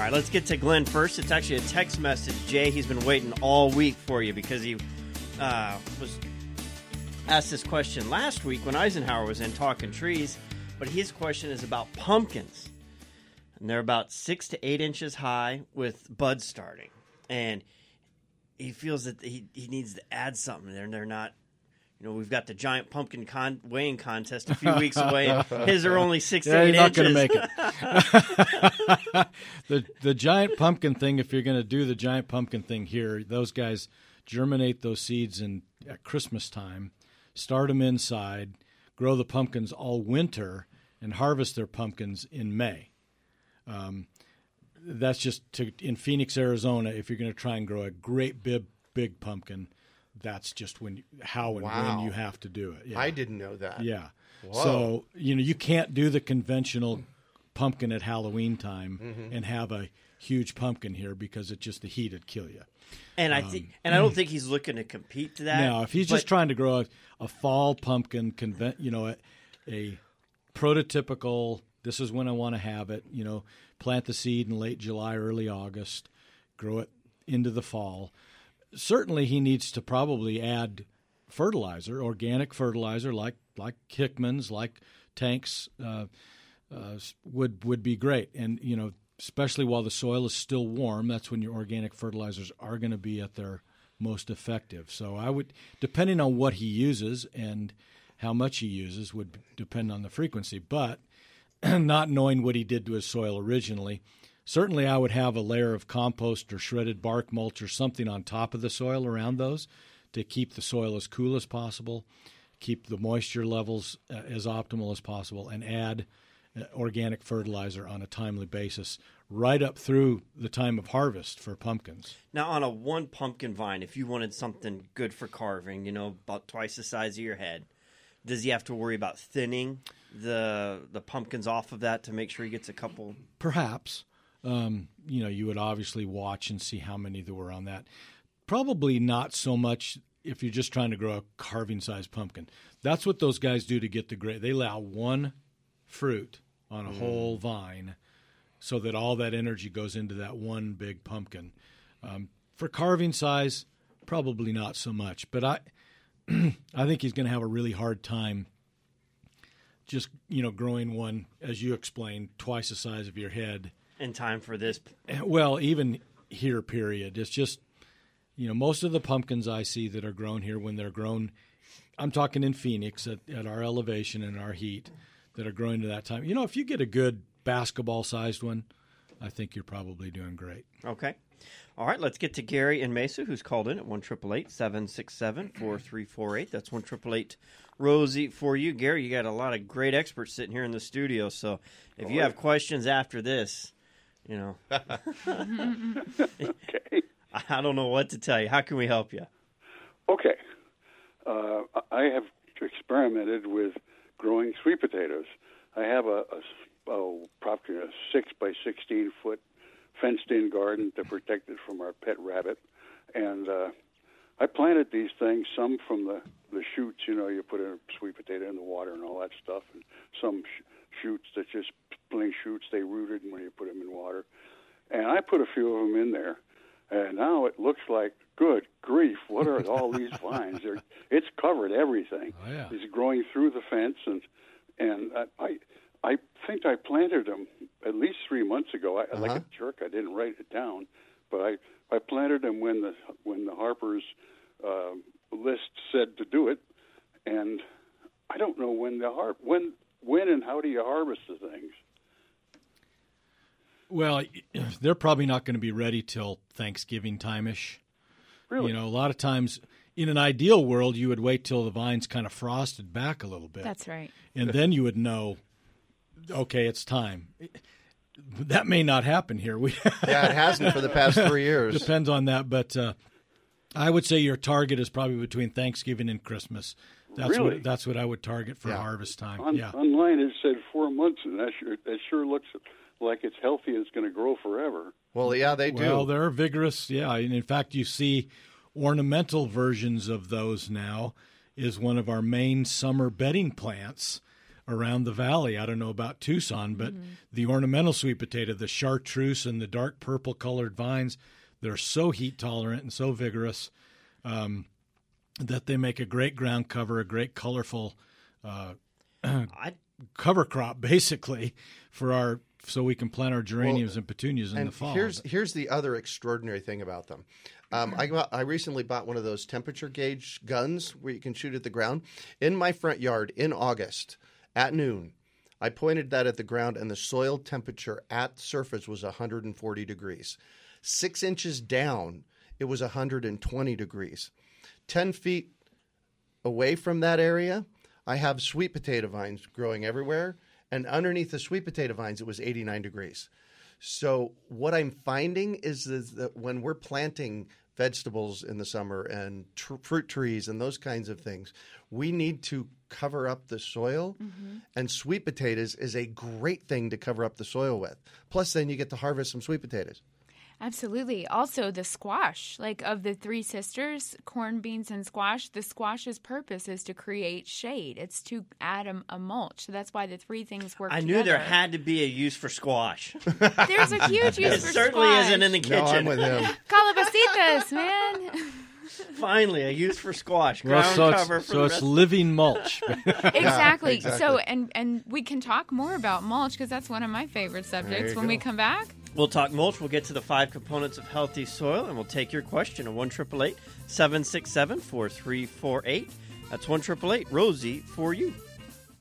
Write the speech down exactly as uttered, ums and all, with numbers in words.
right, let's get to Glenn first. It's actually a text message. Jay, he's been waiting all week for you because he uh, was asked this question last week when Eisenhower was in Talking Trees, but his question is about pumpkins. And they're about six to eight inches high with buds starting. And he feels that he, he needs to add something there, and they're not. You know, we've got the giant pumpkin con- weighing contest a few weeks away, and his are only six yeah, to eight you're not inches. going to make it. the the giant pumpkin thing, if you're going to do the giant pumpkin thing here, those guys germinate those seeds in at Christmas time, start them inside, grow the pumpkins all winter, and harvest their pumpkins in May. Um, that's just to, in Phoenix, Arizona, if you're going to try and grow a great big, big pumpkin, that's just when, how and wow. when you have to do it. Yeah. I didn't know that. Yeah. Whoa. So, you know, you can't do the conventional pumpkin at Halloween time mm-hmm. and have a huge pumpkin here because it's just the heat would kill you. And I think, um, and I don't think he's looking to compete to that. No, if he's but, just trying to grow a, a fall pumpkin, conven- you know, a, a prototypical, this is when I want to have it, you know, plant the seed in late July, early August, grow it into the fall. Certainly he needs to probably add fertilizer, organic fertilizer like like Hickman's, like Tanks uh, uh, would would be great. And, you know, especially while the soil is still warm, that's when your organic fertilizers are going to be at their most effective. So I would, depending on what he uses and how much he uses would depend on the frequency. But not knowing what he did to his soil originally, certainly I would have a layer of compost or shredded bark mulch or something on top of the soil around those to keep the soil as cool as possible, keep the moisture levels uh, as optimal as possible, and add uh, organic fertilizer on a timely basis right up through the time of harvest for pumpkins. Now, on a one pumpkin vine, if you wanted something good for carving, you know, about twice the size of your head, does he have to worry about thinning the the pumpkins off of that to make sure he gets a couple? Perhaps. Um, you know, you would obviously watch and see how many there were on that. Probably not so much if you're just trying to grow a carving-sized pumpkin. That's what those guys do to get the great. They allow one fruit on a mm. whole vine so that all that energy goes into that one big pumpkin. Um, for carving size, probably not so much. But I, I think he's going to have a really hard time just, you know, growing one, as you explained, twice the size of your head. In time for this? Well, even here, period. It's just, you know, most of the pumpkins I see that are grown here, when they're grown, I'm talking in Phoenix at, at our elevation and our heat, that are growing to that time. You know, if you get a good basketball-sized one, I think you're probably doing great. Okay. All right, let's get to Gary in Mesa, who's called in at one eight eight eight, seven six seven, four three four eight. That's one eight eight eight, Rosie for you. Gary, you got a lot of great experts sitting here in the studio, so if you have questions after this, you know. Okay. I don't know what to tell you. How can we help you? Okay. Uh, I have experimented with growing sweet potatoes. I have a, a, a probably a six by sixteen foot fenced-in garden to protect it from our pet rabbit, and uh, I planted these things. Some from the the shoots. You know, you put a sweet potato in the water and all that stuff, and some sh- shoots that just plain shoots. They rooted when you put them in water, and I put a few of them in there. And now it looks like, good grief, what are all these vines? They're, it's covered everything. Oh, yeah. It's growing through the fence, and and I, I I think I planted them at least three months ago. I, uh-huh. Like a jerk, I didn't write it down, but I, I planted them when the when the Harper's uh, list said to do it, and I don't know when the har- when when and how do you harvest the things? Well, they're probably not going to be ready till Thanksgiving time-ish. Really? You know, a lot of times, in an ideal world, you would wait till the vine's kind of frosted back a little bit. That's right. And then you would know, okay, it's time. That may not happen here. We yeah, it hasn't for the past three years. Depends on that, but uh, I would say your target is probably between Thanksgiving and Christmas. That's really? what that's what I would target for yeah. harvest time. On, yeah. Online it said four months, and that sure, that sure looks like it's healthy and it's going to grow forever. Well, yeah, they do. Well, they're vigorous, yeah. And in fact, you see ornamental versions of those now is one of our main summer bedding plants around the valley. I don't know about Tucson, but mm-hmm. the ornamental sweet potato, the chartreuse and the dark purple colored vines, they're so heat tolerant and so vigorous um, that they make a great ground cover, a great colorful uh, I, cover crop, basically, for our so we can plant our geraniums well, and petunias in and the fall. Here's here's the other extraordinary thing about them. Um, I got, I recently bought one of those temperature gauge guns where you can shoot at the ground. In my front yard in August at noon, I pointed that at the ground, and the soil temperature at the surface was one hundred forty degrees. Six inches down, it was one hundred twenty degrees. Ten feet away from that area, I have sweet potato vines growing everywhere. And underneath the sweet potato vines, it was eighty-nine degrees. So what I'm finding is that when we're planting vegetables in the summer and tr- fruit trees and those kinds of things, we need to cover up the soil. Mm-hmm. And sweet potatoes is a great thing to cover up the soil with. Plus, then you get to harvest some sweet potatoes. Absolutely. Also, the squash, like of the three sisters, corn, beans, and squash, the squash's purpose is to create shade. It's to add a, a mulch. So that's why the three things work I together. knew there had to be a use for squash. There's a huge use it for certainly squash. isn't in the kitchen. No, I'm with him. Calabacitas, man. Finally, a use for squash. Well, Ground so cover it's, for so the it's rest. living mulch. Exactly. Yeah, exactly. So, and, and we can talk more about mulch because that's one of my favorite subjects when go. we come back. We'll talk mulch. We'll get to the five components of healthy soil, and we'll take your question at one eight eight eight, seven six seven, four three four eight. That's one eight eight eight, Rosie for you.